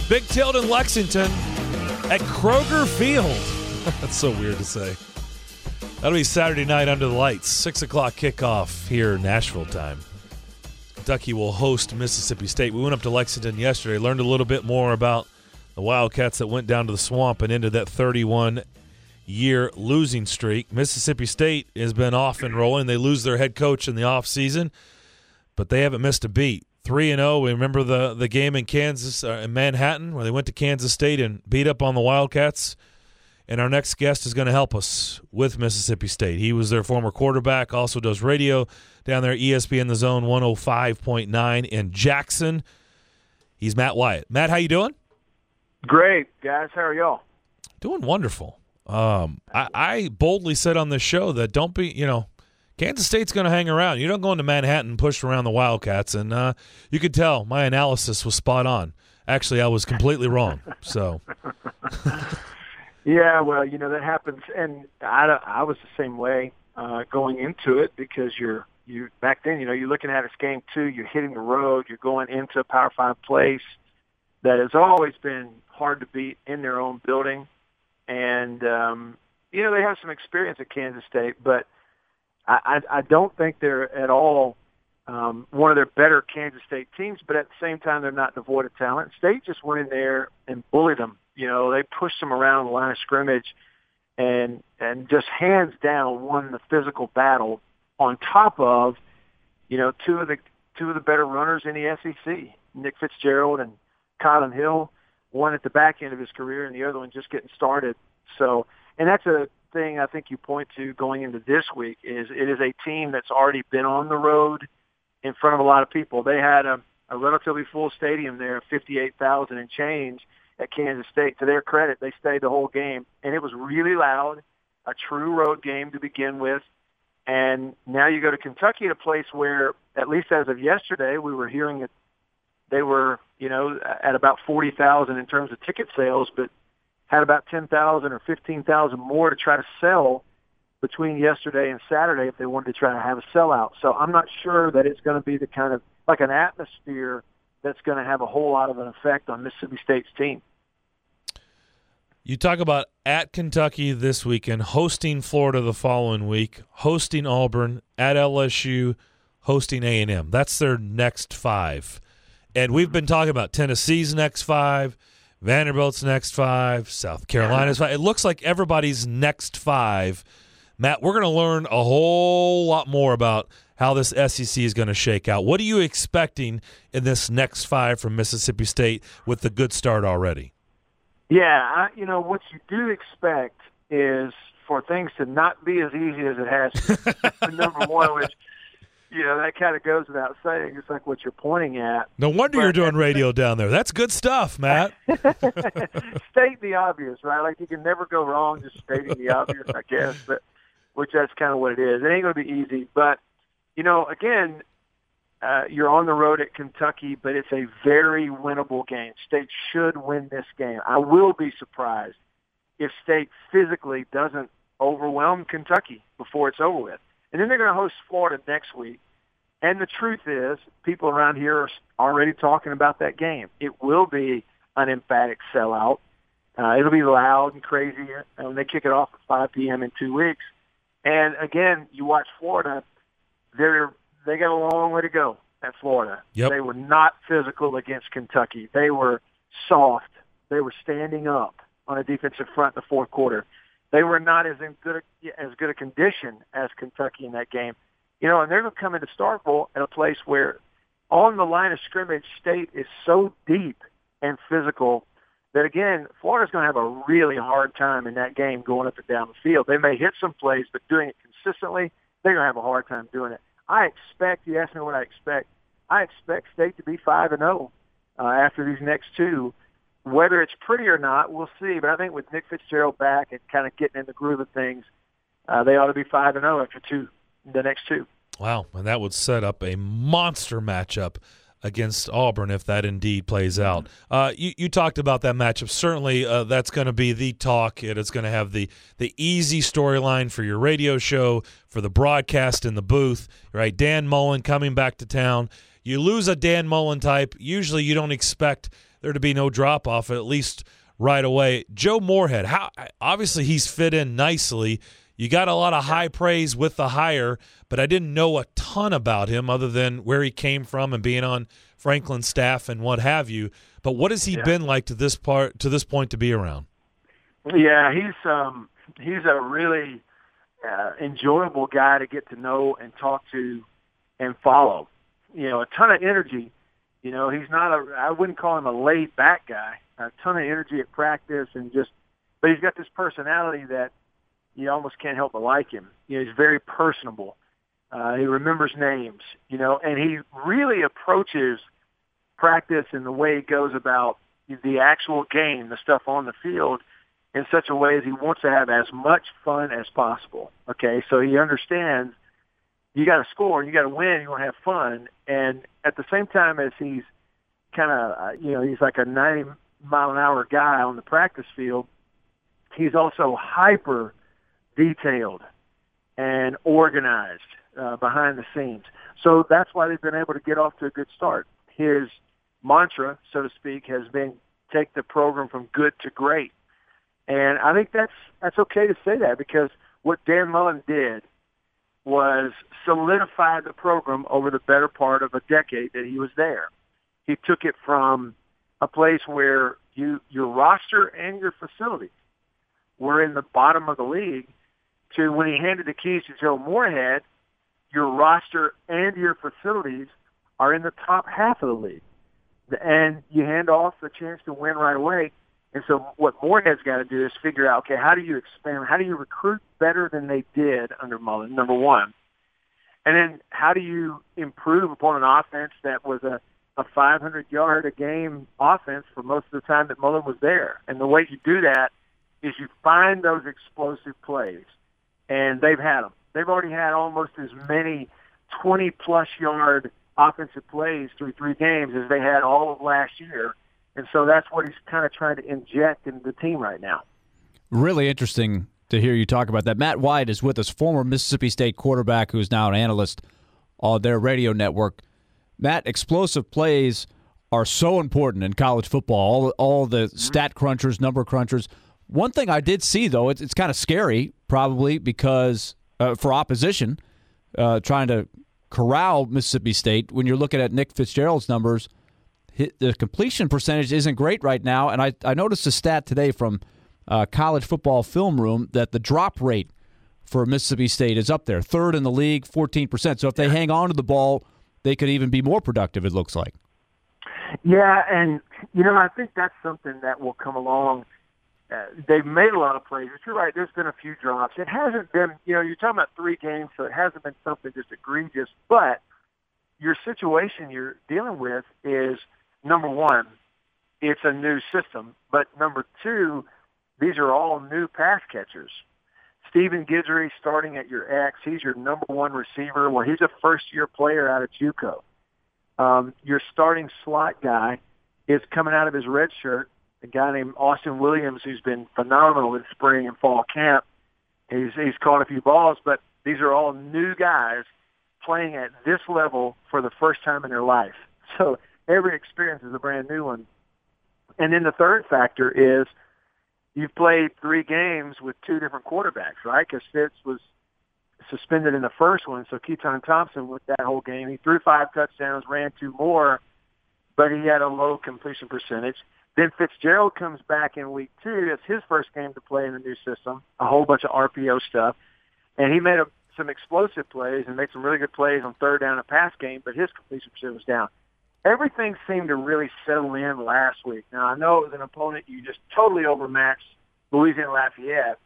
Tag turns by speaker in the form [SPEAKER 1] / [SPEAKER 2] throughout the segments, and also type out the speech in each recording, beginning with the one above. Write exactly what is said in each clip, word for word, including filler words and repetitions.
[SPEAKER 1] Big Tilden, Lexington at Kroger Field. That's so weird to say. That'll be Saturday night under the lights. six o'clock kickoff here Nashville time. Kentucky will host Mississippi State. We went up to Lexington yesterday, learned a little bit more about the Wildcats that went down to the swamp and into that thirty-one-year losing streak. Mississippi State has been off and rolling. They lose their head coach in the offseason, but they haven't missed a beat. three and oh. We remember the, the game in Kansas, uh, in Manhattan, where they went to Kansas State and beat up on the Wildcats. And our next guest is going to help us with Mississippi State. He was their former quarterback, also does radio down there, E S P N The Zone one oh five point nine in Jackson. He's Matt Wyatt. Matt, how you doing?
[SPEAKER 2] Great, guys. How are y'all?
[SPEAKER 1] Doing wonderful. Um, I, I boldly said on this show that don't be, you know, Kansas State's going to hang around. You don't go into Manhattan and push around the Wildcats, and uh, you could tell my analysis was spot on. Actually, I was completely wrong. So,
[SPEAKER 2] yeah, well, you know that happens, and I, I was the same way uh, going into it because you're you back then. You know, you're looking at it's game two. You're hitting the road. You're going into a Power Five place that has always been hard to beat in their own building, and um, you know they have some experience at Kansas State, but I, I don't think they're at all um, one of their better Kansas State teams, but at the same time, they're not devoid of talent. State just went in there and bullied them. You know, they pushed them around the line of scrimmage and and just hands down won the physical battle on top of, you know, two of the two of the better runners in the S E C, Nick Fitzgerald and Kylan Hill, one at the back end of his career and the other one just getting started. So, and that's a thing I think you point to going into this week is it is a team that's already been on the road in front of a lot of people. They had a, a relatively full stadium there, fifty-eight thousand and change at Kansas State. To their credit, they stayed the whole game, and it was really loud, a true road game to begin with. And now you go to Kentucky, at a place where, at least as of yesterday, we were hearing that they were, you know, at about forty thousand in terms of ticket sales, but had about ten thousand or fifteen thousand more to try to sell between yesterday and Saturday if they wanted to try to have a sellout. So I'm not sure that it's going to be the kind of, like an atmosphere that's going to have a whole lot of an effect on Mississippi State's team.
[SPEAKER 1] You talk about at Kentucky this weekend, hosting Florida the following week, hosting Auburn, at L S U, hosting A and M. That's their next five. And we've been talking about Tennessee's next five, Vanderbilt's next five, South Carolina's five. It looks like everybody's next five. Matt, we're going to learn a whole lot more about how this S E C is going to shake out. What are you expecting in this next five from Mississippi State with the good start already?
[SPEAKER 2] Yeah, I, you know, what you do expect is for things to not be as easy as it has been. Number one, which, you know, that kind of goes without saying. It's like what you're pointing at.
[SPEAKER 1] No wonder but, you're doing radio down there. That's good stuff, Matt.
[SPEAKER 2] State the obvious, right? Like you can never go wrong just stating the obvious, I guess, but which that's kind of what it is. It ain't going to be easy. But, you know, again, uh, you're on the road at Kentucky, but it's a very winnable game. State should win this game. I will be surprised if State physically doesn't overwhelm Kentucky before it's over with. And then they're going to host Florida next week. And the truth is, people around here are already talking about that game. It will be an emphatic sellout. Uh, it'll be loud and crazy when they kick it off at five p.m. in two weeks. And, again, you watch Florida, they're, they got a long way to go at Florida.
[SPEAKER 1] Yep.
[SPEAKER 2] They were not physical against Kentucky. They were soft. They were standing up on a defensive front in the fourth quarter. They were not as in good a, as good a condition as Kentucky in that game. You know, and they're going to come into Starkville at a place where on the line of scrimmage, State is so deep and physical that, again, Florida's going to have a really hard time in that game going up and down the field. They may hit some plays, but doing it consistently, they're going to have a hard time doing it. I expect, you asked me what I expect, I expect State to be five and oh uh, after these next two. Whether it's pretty or not, we'll see. But I think with Nick Fitzgerald back and kind of getting in the groove of things, uh, they ought to be five and oh after two, the next two.
[SPEAKER 1] Wow, and that would set up a monster matchup against Auburn if that indeed plays out. Uh, you, you talked about that matchup. Certainly uh, that's going to be the talk. It is going to have the, the easy storyline for your radio show, for the broadcast in the booth, right? Dan Mullen coming back to town. You lose a Dan Mullen type, usually you don't expect there to be no drop-off, at least right away. Joe Moorhead, how obviously he's fit in nicely. You got a lot of high praise with the hire, but I didn't know a ton about him other than where he came from and being on Franklin's staff and what have you. But what has he
[SPEAKER 2] yeah.
[SPEAKER 1] been like to this part to this point to be around?
[SPEAKER 2] Yeah, he's um, he's a really uh, enjoyable guy to get to know and talk to and follow. You know, a ton of energy. You know, he's not a. I wouldn't call him a laid back guy. A ton of energy at practice and just, but he's got this personality that you almost can't help but like him. You know, he's very personable. Uh, he remembers names, you know, and he really approaches practice and the way he goes about the actual game, the stuff on the field, in such a way as he wants to have as much fun as possible. Okay, so he understands you got to score, you got to win, you want to have fun, and at the same time as he's kind of, uh, you know, he's like a ninety mile an hour guy on the practice field, he's also hyper detailed and organized uh, behind the scenes. So that's why they've been able to get off to a good start. His mantra, so to speak, has been take the program from good to great. And I think that's that's okay to say that, because what Dan Mullen did was solidify the program over the better part of a decade that he was there. He took it from a place where you your roster and your facilities were in the bottom of the league to when he handed the keys to Joe Moorhead, your roster and your facilities are in the top half of the league. And you hand off the chance to win right away. And so what Moorhead's got to do is figure out, okay, how do you expand? How do you recruit better than they did under Mullen, number one? And then how do you improve upon an offense that was a, a five hundred yard a game offense for most of the time that Mullen was there? And the way you do that is you find those explosive plays. And they've had them. They've already had almost as many twenty-plus yard offensive plays through three games as they had all of last year. And so that's what he's kind of trying to inject into the team right now.
[SPEAKER 3] Really interesting to hear you talk about that. Matt White is with us, former Mississippi State quarterback who's now an analyst on their radio network. Matt, explosive plays are so important in college football, all, all the stat crunchers, number crunchers. One thing I did see, though, it's, it's kind of scary, probably, because uh, for opposition, uh, trying to corral Mississippi State, when you're looking at Nick Fitzgerald's numbers, the completion percentage isn't great right now. And I, I noticed a stat today from uh, College Football Film Room that the drop rate for Mississippi State is up there, third in the league, fourteen percent. So if they hang on to the ball, they could even be more productive, it looks like.
[SPEAKER 2] Yeah, and, you know, I think that's something that will come along. Uh, they've made a lot of plays. You're right, there's been a few drops. It hasn't been, you know, you're talking about three games, so it hasn't been something just egregious. But your situation you're dealing with is, number one, it's a new system. But number two, these are all new pass catchers. Stephen Guidry starting at your X. He's your number one receiver. Well, he's a first-year player out of JUCO. Um, your starting slot guy is coming out of his red shirt, a guy named Austin Williams, who's been phenomenal in spring and fall camp. He's, he's caught a few balls, but these are all new guys playing at this level for the first time in their life. So every experience is a brand new one. And then the third factor is you've played three games with two different quarterbacks, right? Because Fitz was suspended in the first one, so Keaton Thompson with that whole game. He threw five touchdowns, ran two more, but he had a low completion percentage. Then Fitzgerald comes back in week two. It's his first game to play in the new system, a whole bunch of R P O stuff. And he made a, some explosive plays and made some really good plays on third down and pass game, but his completion percentage was down. Everything seemed to really settle in last week. Now, I know it was an opponent you just totally overmatched, Louisiana Lafayette,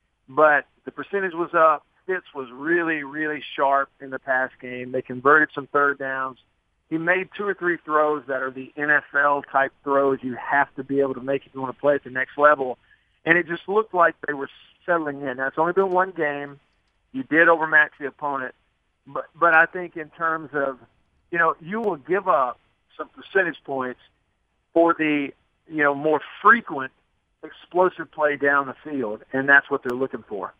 [SPEAKER 2] but the percentage was up. Fitz was really, really sharp in the pass game. They converted some third downs. He made two or three throws that are the N F L-type throws you have to be able to make if you want to play at the next level. And it just looked like they were settling in. Now, it's only been one game. You did overmatch the opponent. But, but I think in terms of, you know, you will give up some percentage points for the, you know, more frequent explosive play down the field, and that's what they're looking for.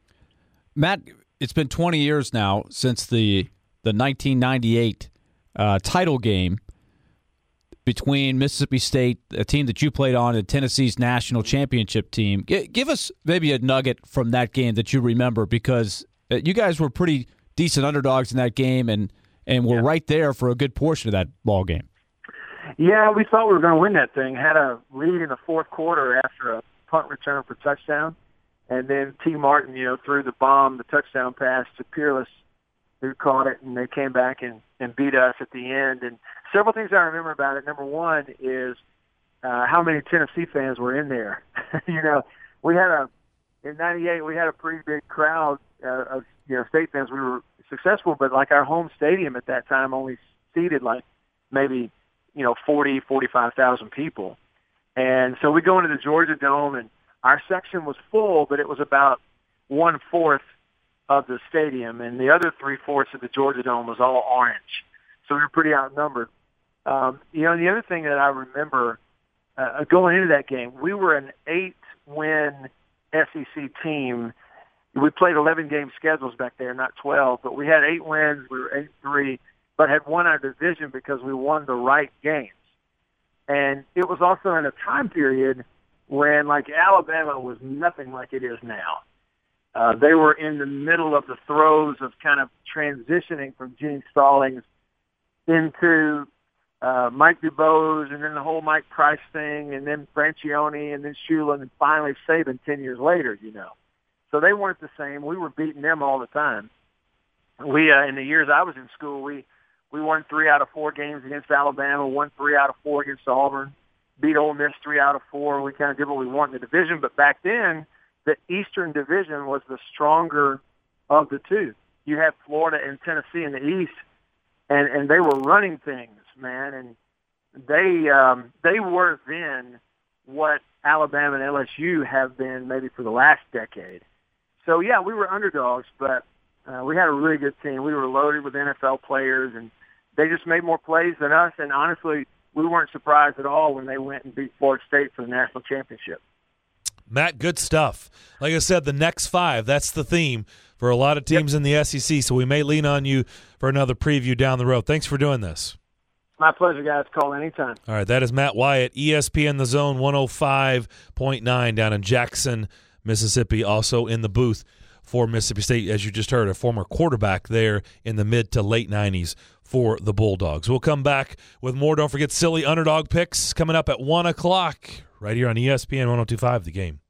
[SPEAKER 3] Matt, it's been twenty years now since the the nineteen ninety-eight uh, title game. between Mississippi State, a team that you played on, and Tennessee's national championship team. G- give us maybe a nugget from that game that you remember, because you guys were pretty decent underdogs in that game, and, and were yeah. right there for a good portion of that ball game.
[SPEAKER 2] Yeah, we thought we were going to win that thing. Had a lead in the fourth quarter after a punt return for touchdown. And then T. Martin, you know, threw the bomb, the touchdown pass to Peerless, who caught it, and they came back and, and beat us at the end. And several things I remember about it. Number one is uh, how many Tennessee fans were in there. you know, we had a, in ninety-eight, we had a pretty big crowd uh, of, you know, State fans. We were successful, but like our home stadium at that time only seated like maybe, you know, forty, forty-five thousand people. And so we go into the Georgia Dome, and our section was full, but it was about one-fourth of the stadium, and the other three-fourths of the Georgia Dome was all orange. So we were pretty outnumbered. Um, you know, the other thing that I remember uh, going into that game, we were an eight-win S E C team. We played eleven-game schedules back there, not twelve, but we had eight wins. We were eight three, but had won our division because we won the right games. And it was also in a time period when, like, Alabama was nothing like it is now. Uh, they were in the middle of the throes of kind of transitioning from Gene Stallings into uh, Mike DuBose, and then the whole Mike Price thing, and then Franchione, and then Shula, and finally Saban ten years later, you know. So they weren't the same. We were beating them all the time. We, uh, in the years I was in school, we, we won three out of four games against Alabama, won three out of four against Auburn, beat Ole Miss three out of four. We kind of did what we want in the division. But back then, the Eastern Division was the stronger of the two. You had Florida and Tennessee in the East, and, and they were running things, man. And they um, they were then what Alabama and L S U have been maybe for the last decade. So, yeah, we were underdogs, but uh, we had a really good team. We were loaded with N F L players, and they just made more plays than us. And honestly, we weren't surprised at all when they went and beat Florida State for the national championship.
[SPEAKER 1] Matt, good stuff. Like I said, the next five, that's the theme for a lot of teams yep. in the S E C, so we may lean on you for another preview down the road. Thanks for doing this.
[SPEAKER 2] My pleasure, guys. Call anytime.
[SPEAKER 1] All right, that is Matt Wyatt, E S P N The Zone one oh five point nine down in Jackson, Mississippi, also in the booth for Mississippi State, as you just heard, a former quarterback there in the mid to late nineties for the Bulldogs. We'll come back with more. Don't forget silly underdog picks coming up at one o'clock right here on E S P N one oh two point five The Game.